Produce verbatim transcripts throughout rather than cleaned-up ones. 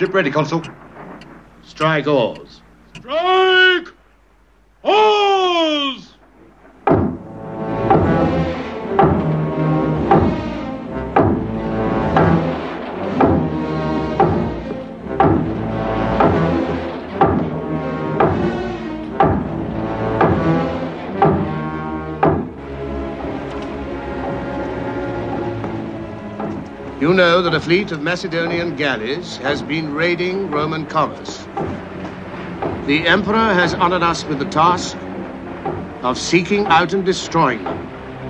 Ship ready, Consul. Strike oars. Strike oars! You know that a fleet of Macedonian galleys has been raiding Roman commerce. The Emperor has honored us with the task of seeking out and destroying them.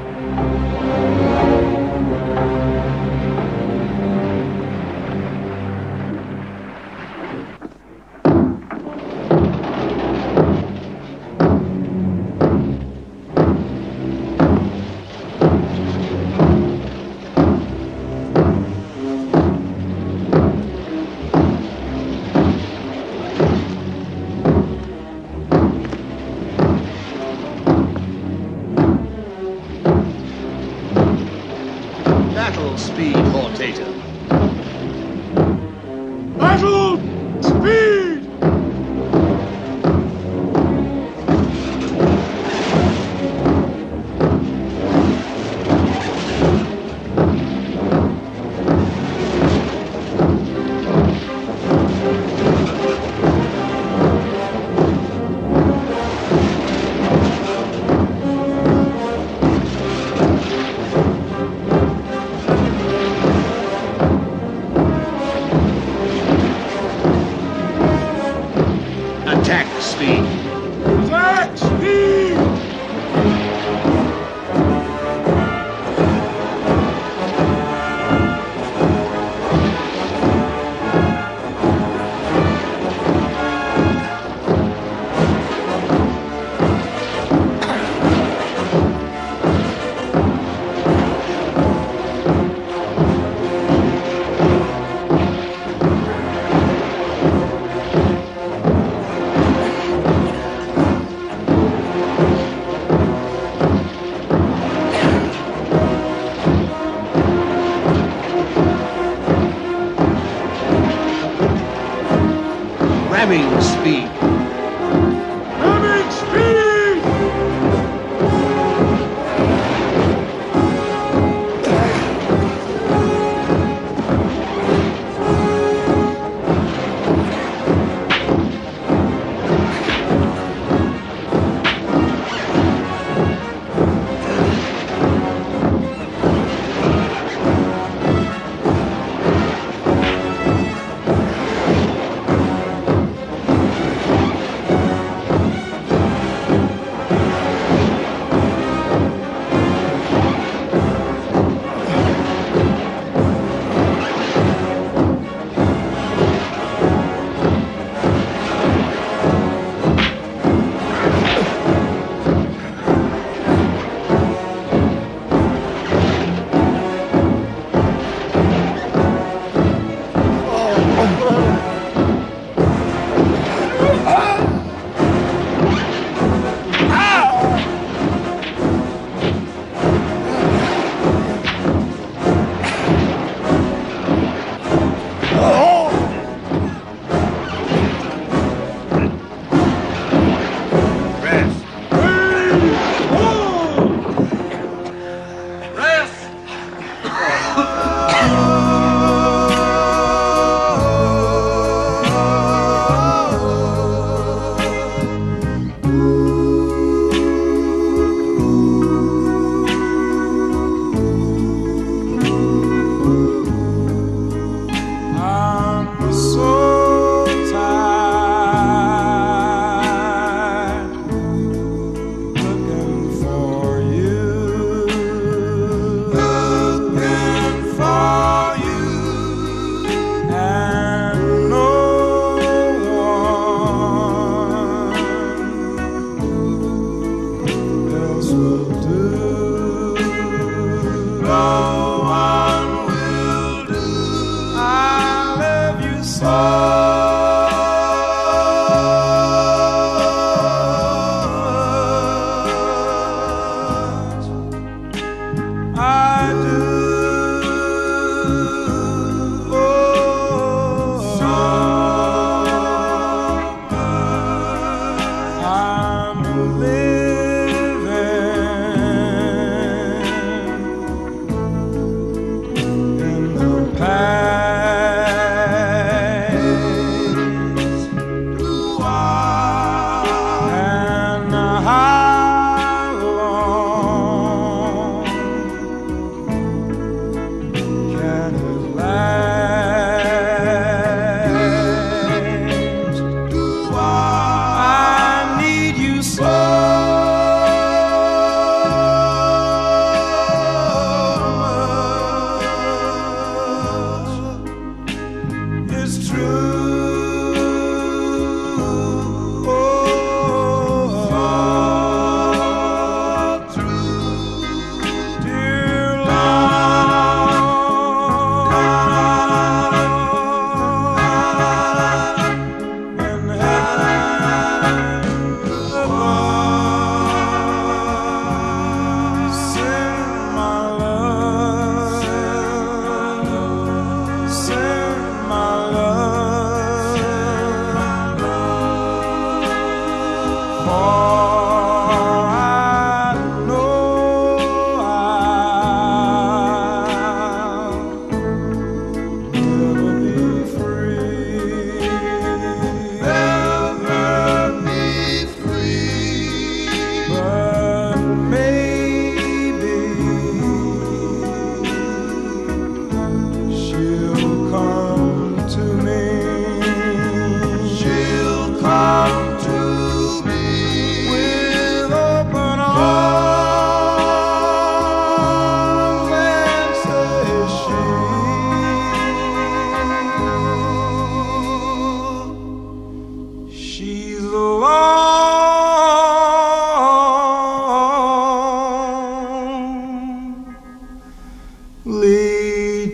Battle speed, Hortator. Battle speed!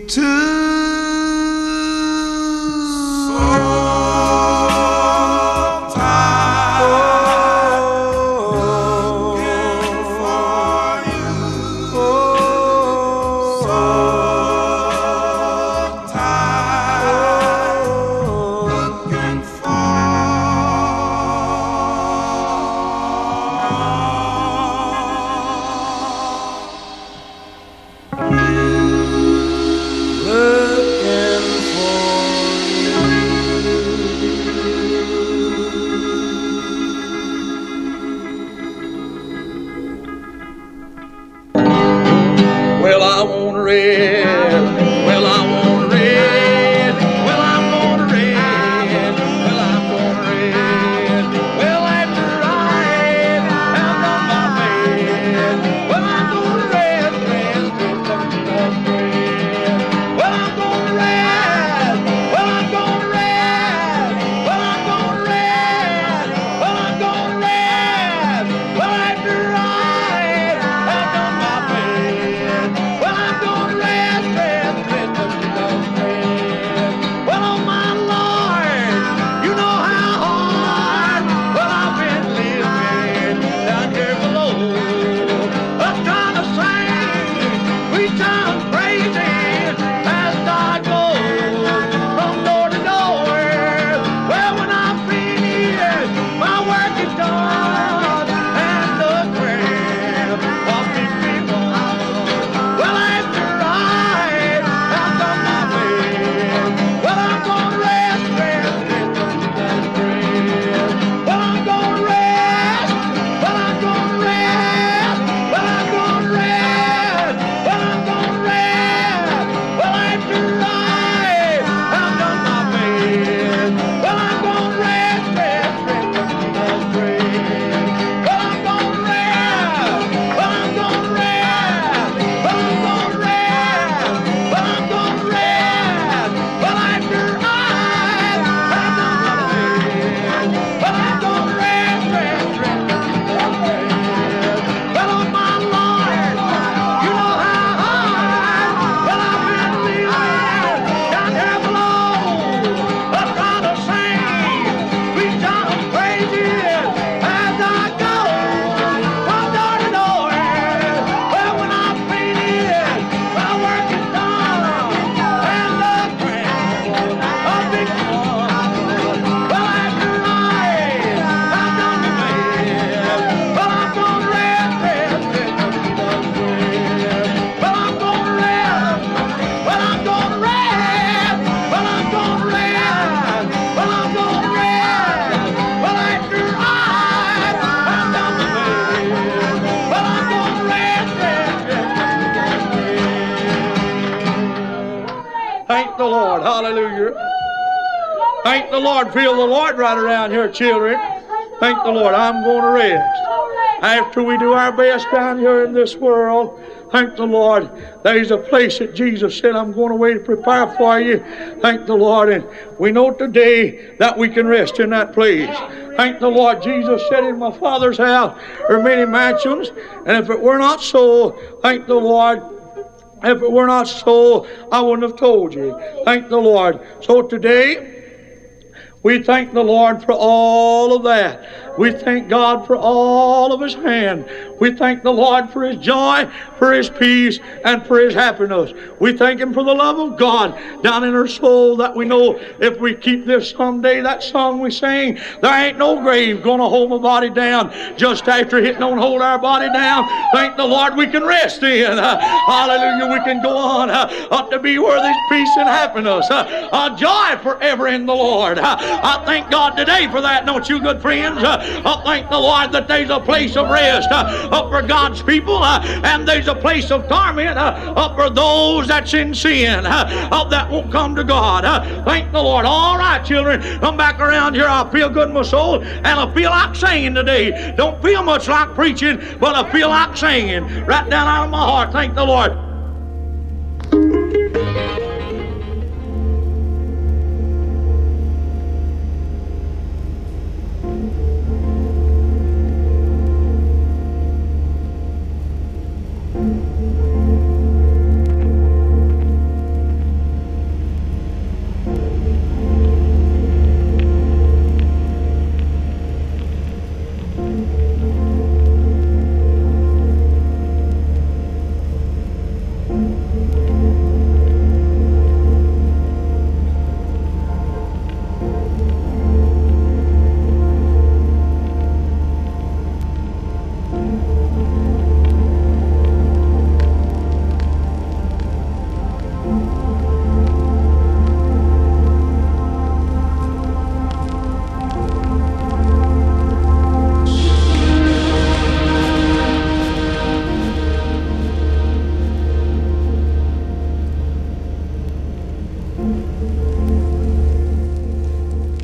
the Lord. Hallelujah. Thank the Lord. Feel the Lord right around here, children. Thank the Lord. I'm going to rest. After we do our best down here in this world, thank the Lord, there's a place that Jesus said, I'm going away to prepare for you. Thank the Lord. And we know today that we can rest in that place. Thank the Lord. Jesus said, in my Father's house are many mansions. And if it were not so, thank the Lord, if it were not so, I wouldn't have told you. Thank the Lord. So today, we thank the Lord for all of that. We thank God for all of His hand. We thank the Lord for His joy, for His peace, and for His happiness. We thank Him for the love of God down in our soul, that we know if we keep this someday, that song we sing, there ain't no grave gonna hold my body down. Just after it don't hold our body down, thank the Lord we can rest in. Uh, hallelujah, we can go on uh, uh, to be where there's peace and happiness. Uh, uh, joy forever in the Lord. Uh, I thank God today for that, don't you, good friends? Uh, I thank the Lord that there's a place of rest uh, up for God's people, uh, and there's a place of torment uh, up for those that's in sin, uh, uh, that won't come to God. Uh, thank the Lord. All right, children, come back around here. I feel good in my soul, and I feel like singing today. Don't feel much like preaching, but I feel like singing right down out of my heart. Thank the Lord.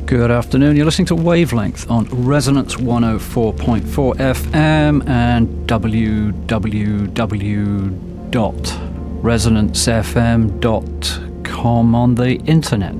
Good afternoon. You're listening to Wavelength on Resonance one oh four point four F M and w w w dot resonance f m dot com on the internet.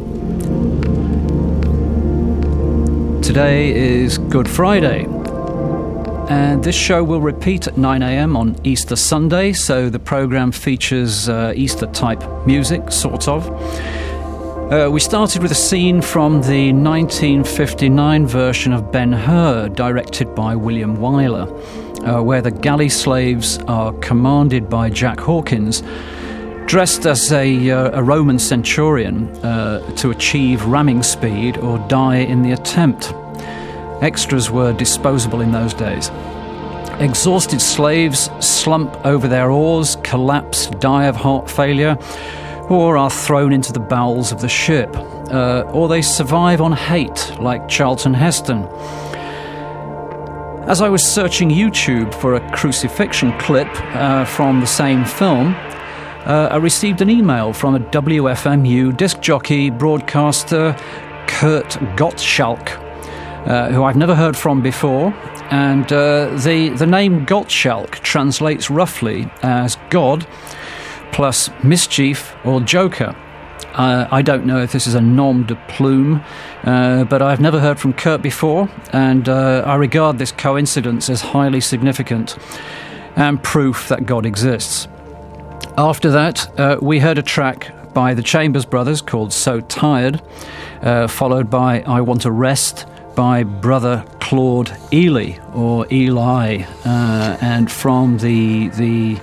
Today is Good Friday, and this show will repeat at nine a.m. on Easter Sunday, so the programme features uh, Easter-type music, sort of. Uh, we started with a scene from the nineteen fifty-nine version of Ben-Hur, directed by William Wyler, uh, where the galley slaves are commanded by Jack Hawkins, dressed as a, uh, a Roman centurion, uh, to achieve ramming speed or die in the attempt. Extras were disposable in those days. Exhausted slaves slump over their oars, collapse, die of heart failure, or are thrown into the bowels of the ship, uh, or they survive on hate, like Charlton Heston. As I was searching YouTube for a crucifixion clip uh, from the same film, uh, I received an email from a W F M U disc jockey broadcaster, Kurt Gottschalk, uh, who I've never heard from before, and uh, the, the name Gottschalk translates roughly as God plus mischief or joker. Uh, I don't know if this is a nom de plume, uh, but I've never heard from Kurt before, and uh, I regard this coincidence as highly significant and proof that God exists. After that, uh, we heard a track by the Chambers Brothers called So Tired, uh, followed by I Want to Rest by Brother Claude Ely, or Eli, uh, and from the the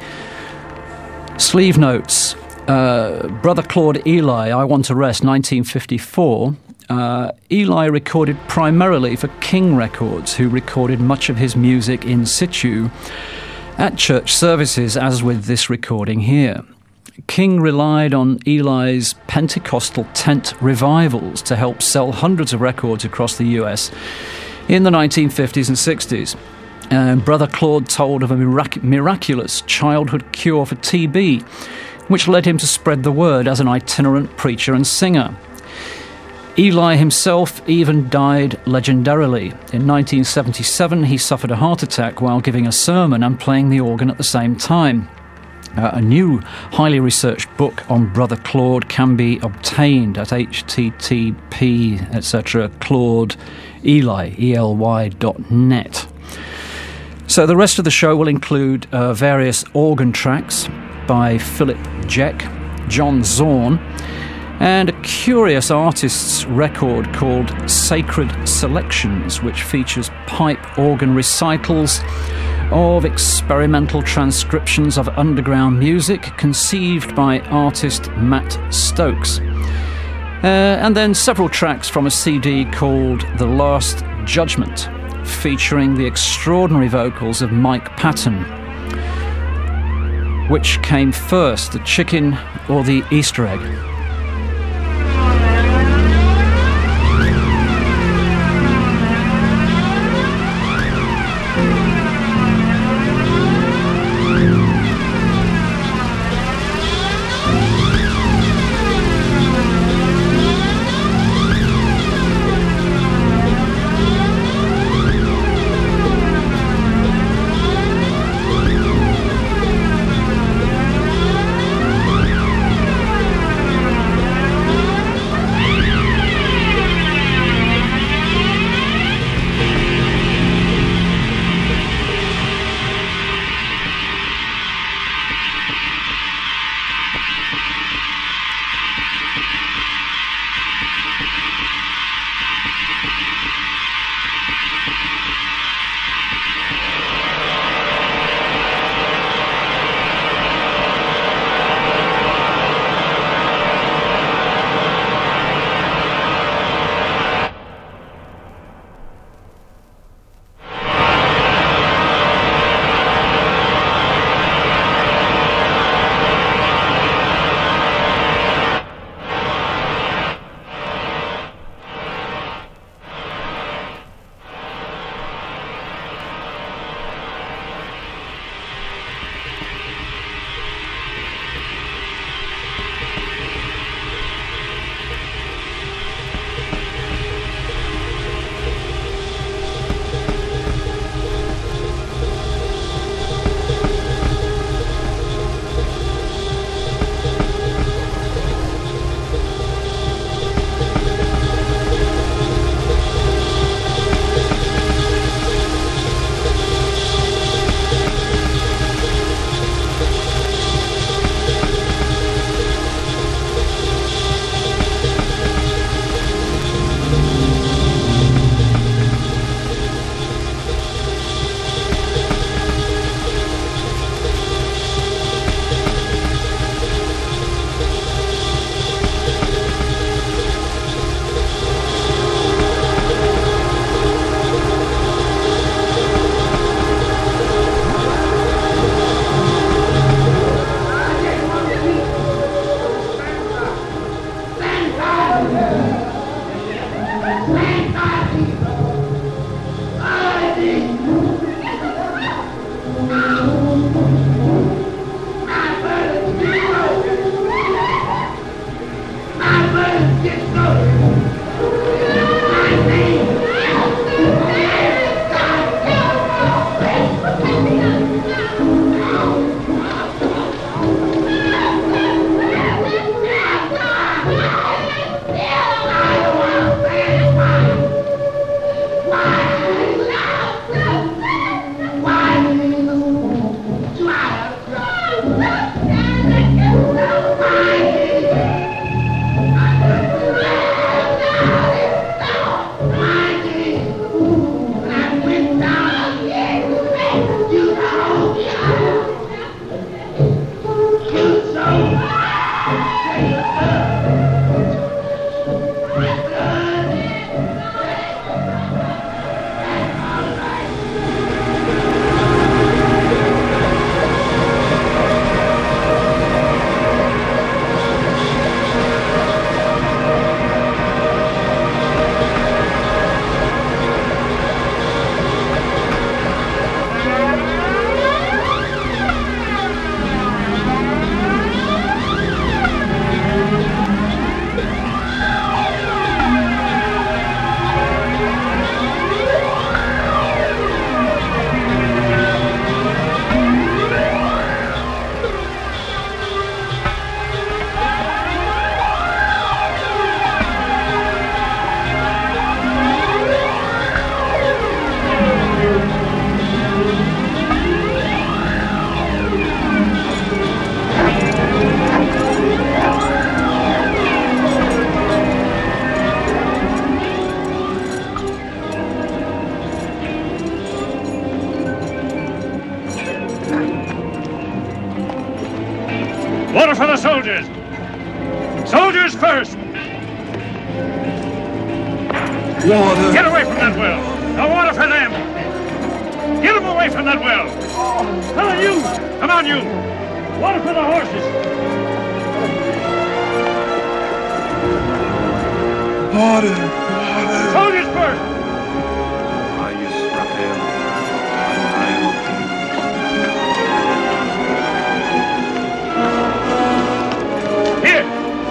sleeve notes, uh, Brother Claude Ely, I Want to Rest, nineteen fifty-four. Uh, Eli recorded primarily for King Records, who recorded much of his music in situ at church services, as with this recording here. King relied on Eli's Pentecostal tent revivals to help sell hundreds of records across the U S in the nineteen fifties and sixties. And Brother Claude told of a mirac- miraculous childhood cure for T B, which led him to spread the word as an itinerant preacher and singer. Eli himself even died legendarily. In nineteen seventy-seven, he suffered a heart attack while giving a sermon and playing the organ at the same time. Uh, a new, highly researched book on Brother Claude can be obtained at H T T P, et cetera, Claude Ely, E L Y dot net. So the rest of the show will include uh, various organ tracks by Philip Jeck, John Zorn, and a curious artist's record called Sacred Selections, which features pipe organ recitals of experimental transcriptions of underground music conceived by artist Matt Stokes. Uh, and then several tracks from a C D called The Last Judgment, featuring the extraordinary vocals of Mike Patton. Which came first, the chicken or the Easter egg? Water for the soldiers. Soldiers first. Water. Get away from that well. No water for them. Get them away from that well. Come on, you. Come on, you. Water for the horses. Water. Water. Soldiers first. Here.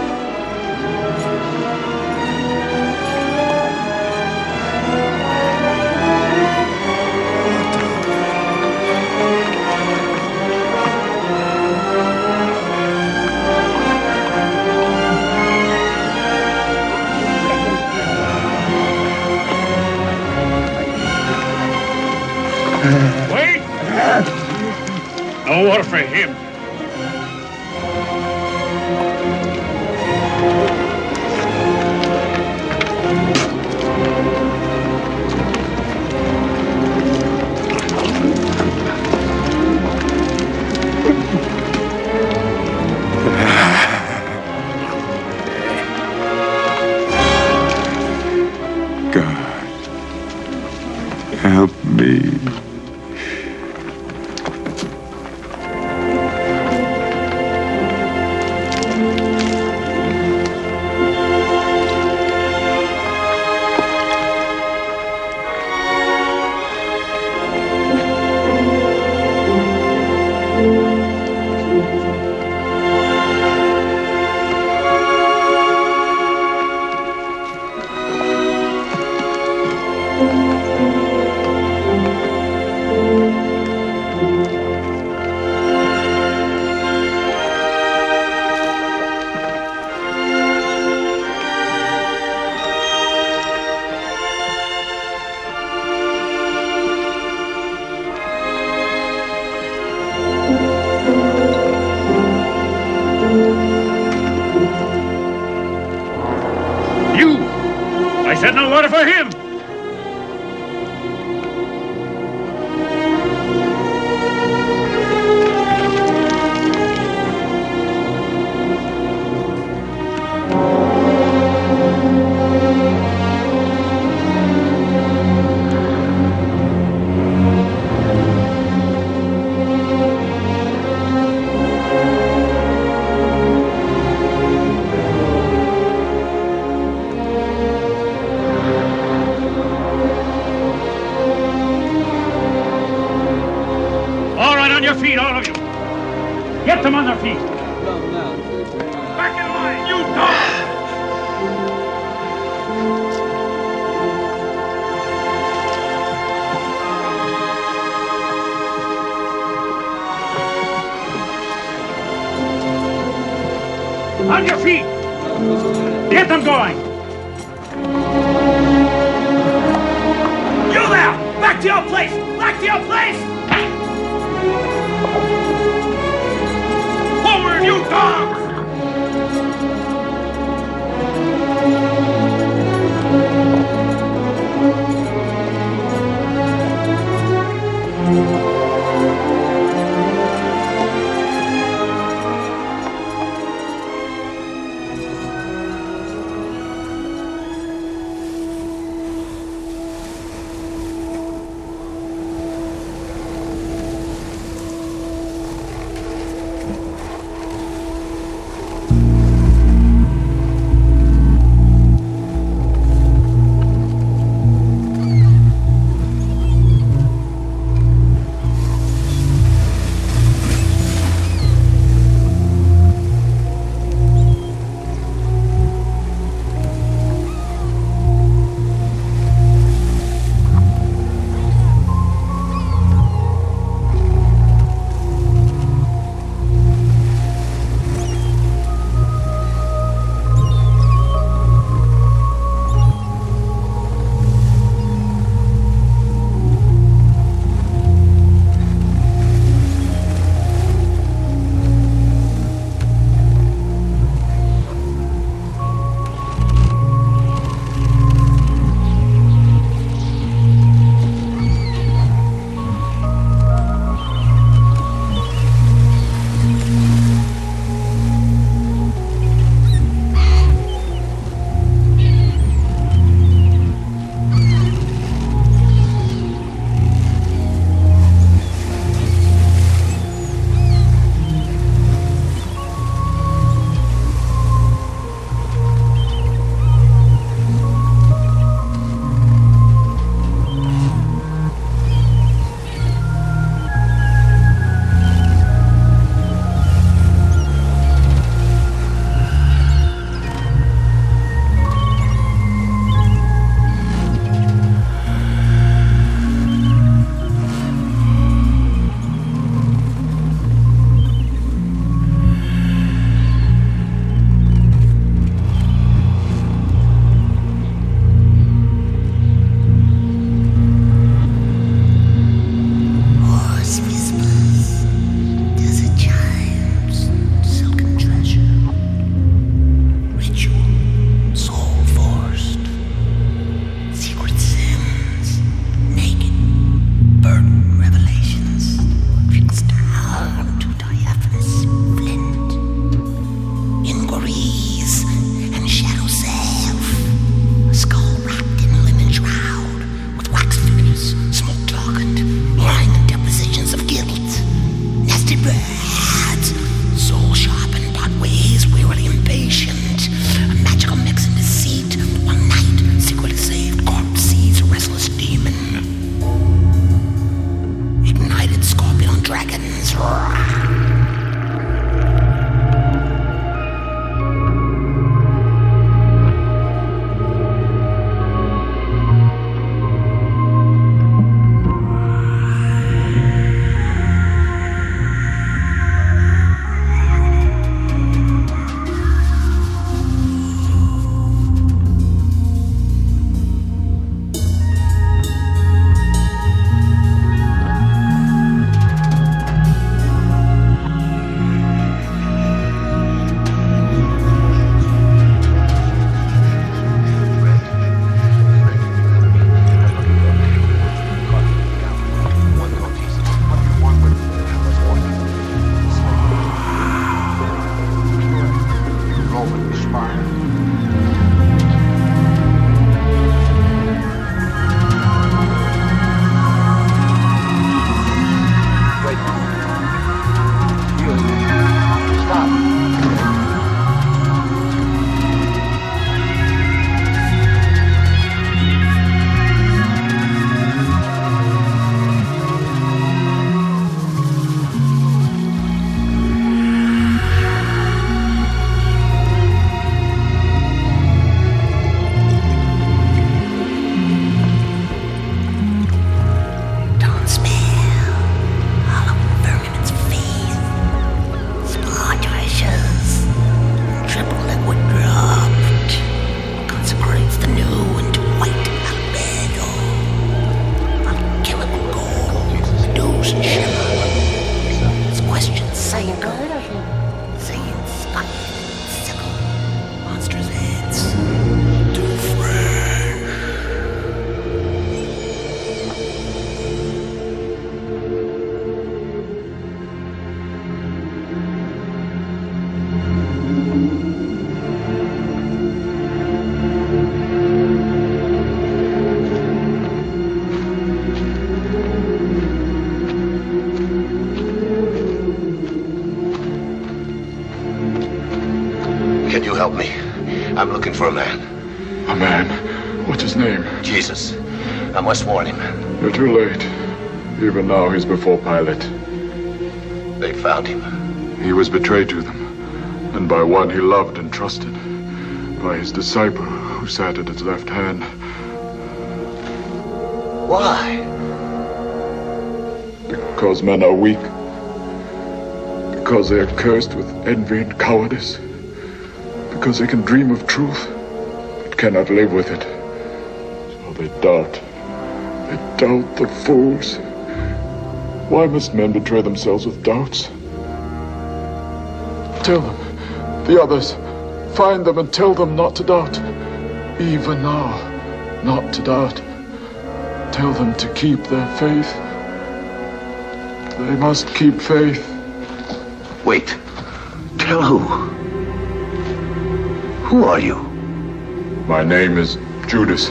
Wait! No water for him. God, help me. You! I said no water for him! On your feet, all of you. Get them on their feet. Back in line, you dog! On your feet. Get them going. You there! Back to your place! Back to your place! Forward, you dogs! Iron God, saying spike, sickle, monstrous heads. Too fresh. Can you help me? I'm looking for a man. A man? What's his name? Jesus. I must warn him. You're too late. Even now he's before Pilate. They found him. He was betrayed to them, and by one he loved and trusted. By his disciple who sat at his left hand. Why? Because men are weak. Because they are cursed with envy and cowardice. Because they can dream of truth, but cannot live with it. So they doubt. They doubt, the fools. Why must men betray themselves with doubts? Tell them, the others, find them and tell them not to doubt. Even now, not to doubt. Tell them to keep their faith. They must keep faith. Wait. Tell who? Who are you? My name is Judas.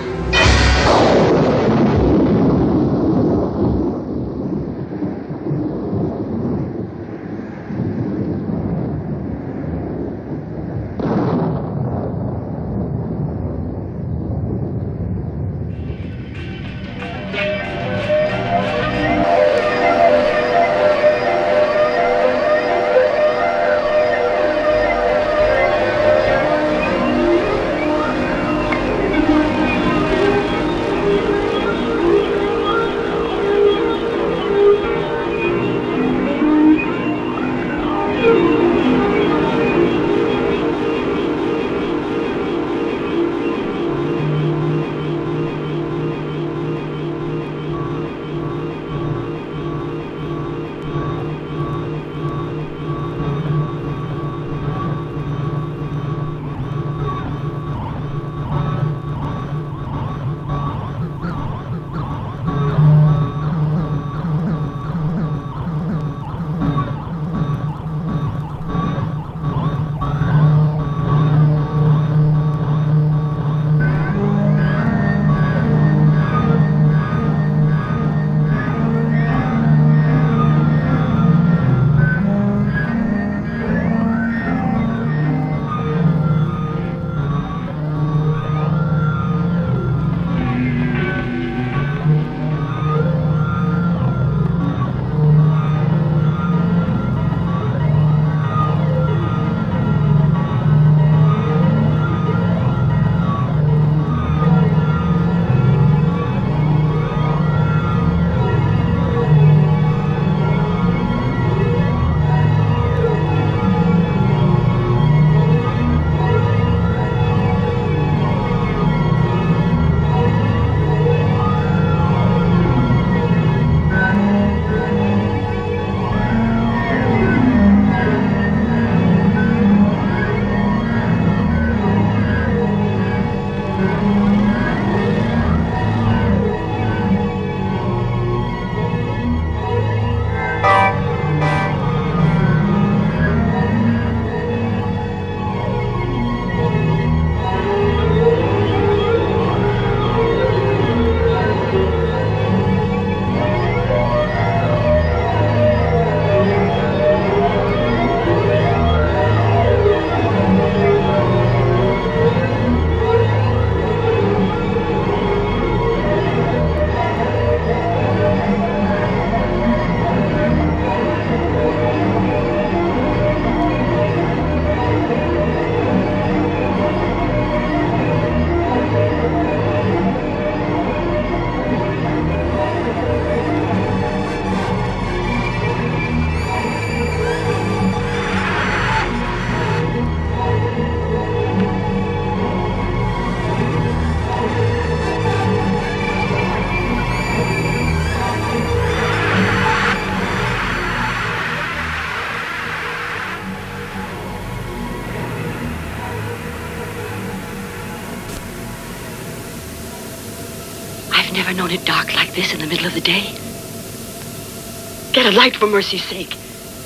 you never known it dark like this in the middle of the day? Get a light for mercy's sake.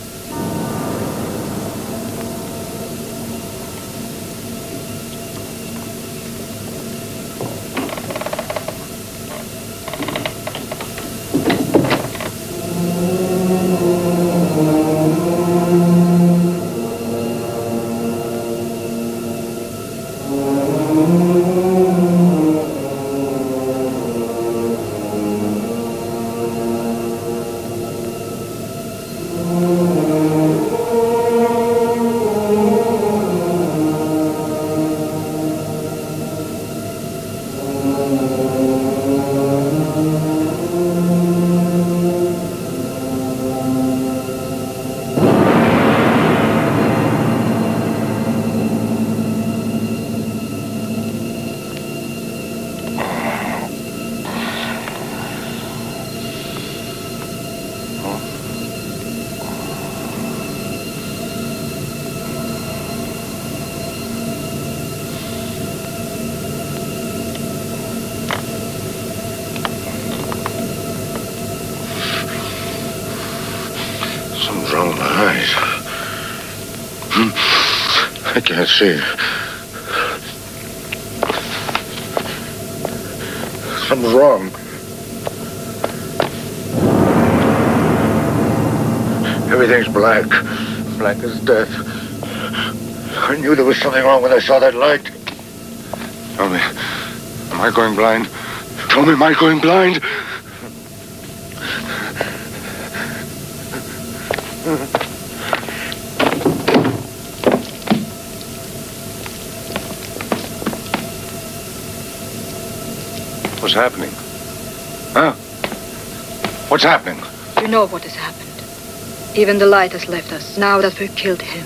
Something's wrong with my eyes. I can't see. Something's wrong. Everything's black. Black as death. I knew there was something wrong when I saw that light. Tell me, am I going blind? Tell me, am I going blind? What's happening? Huh? What's happening? You know what has happened. Even the light has left us now that we've killed him.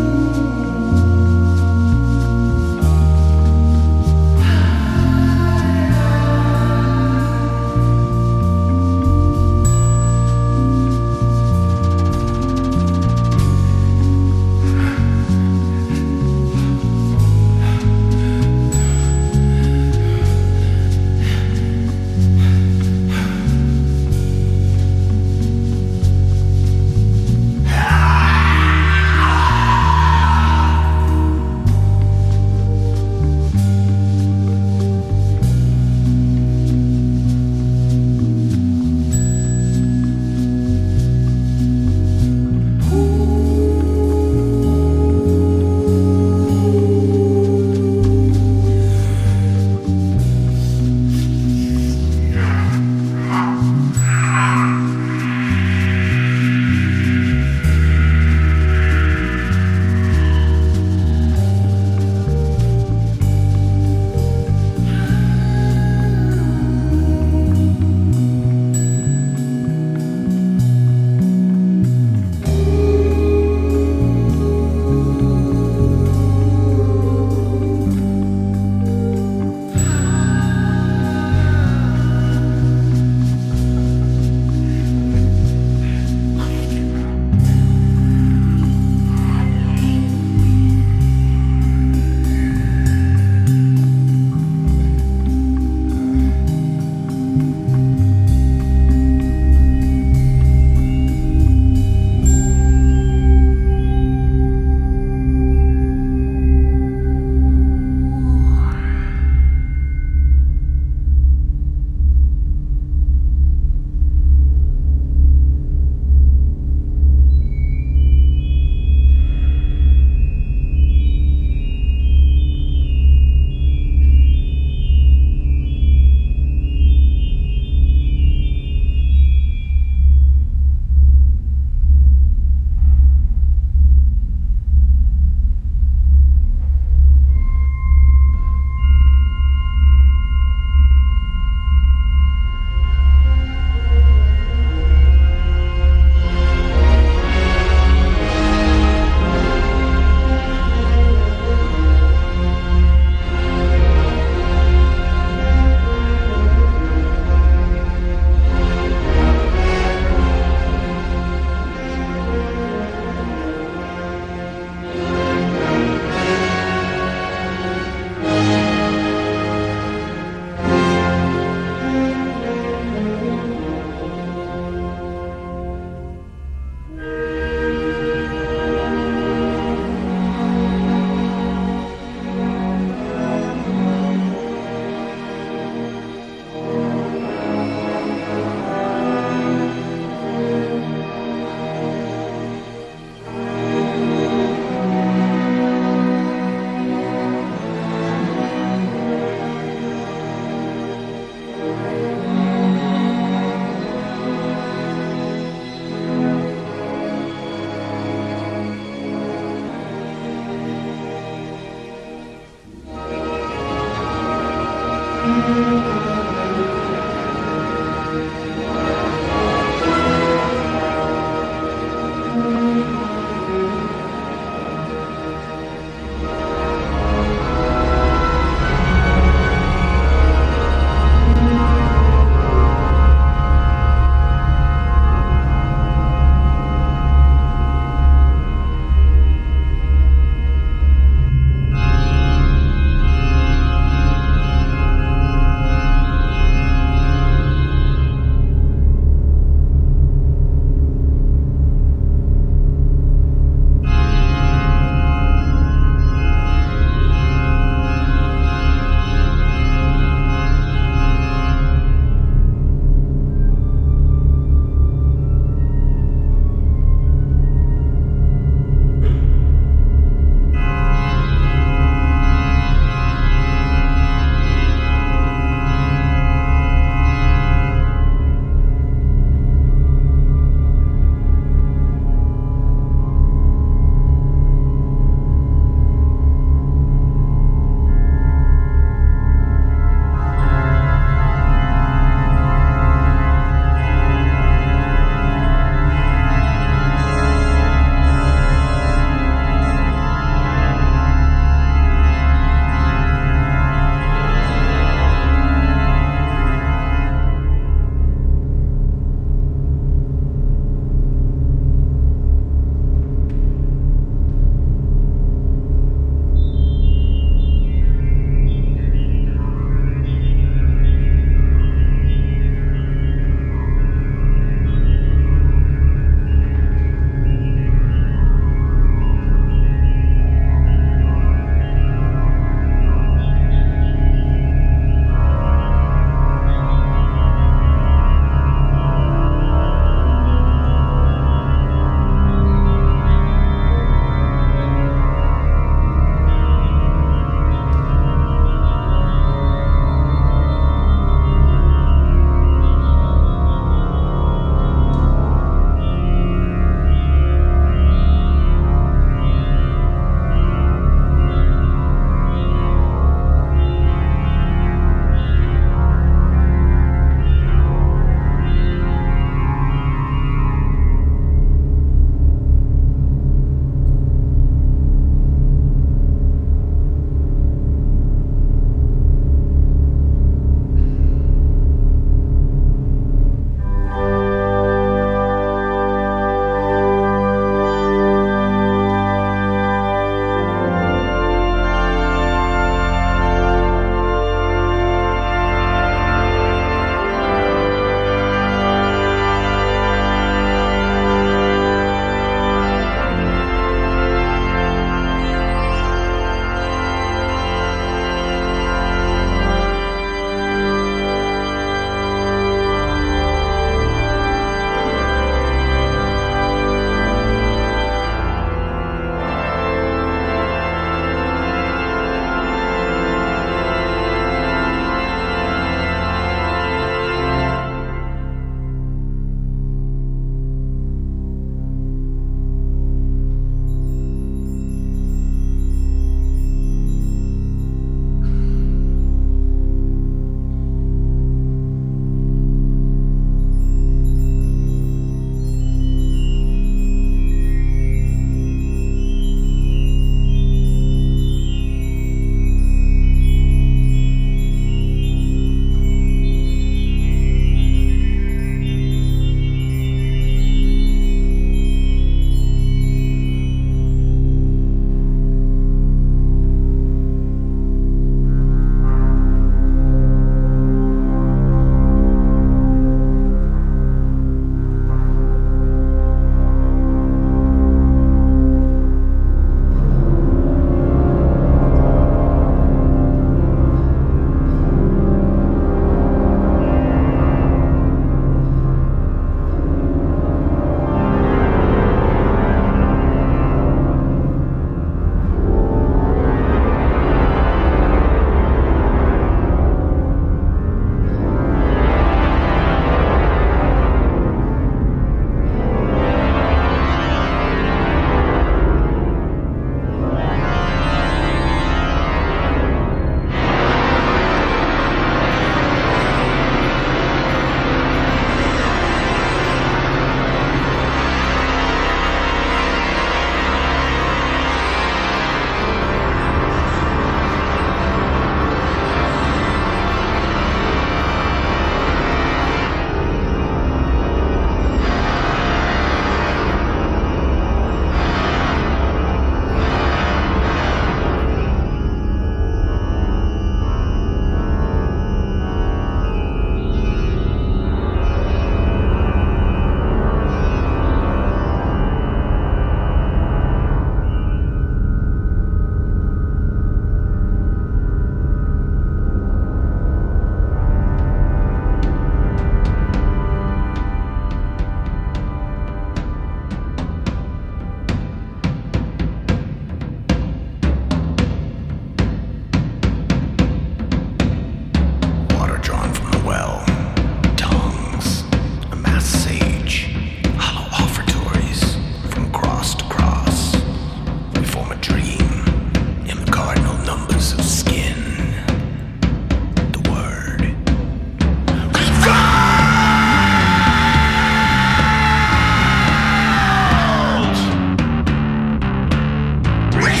We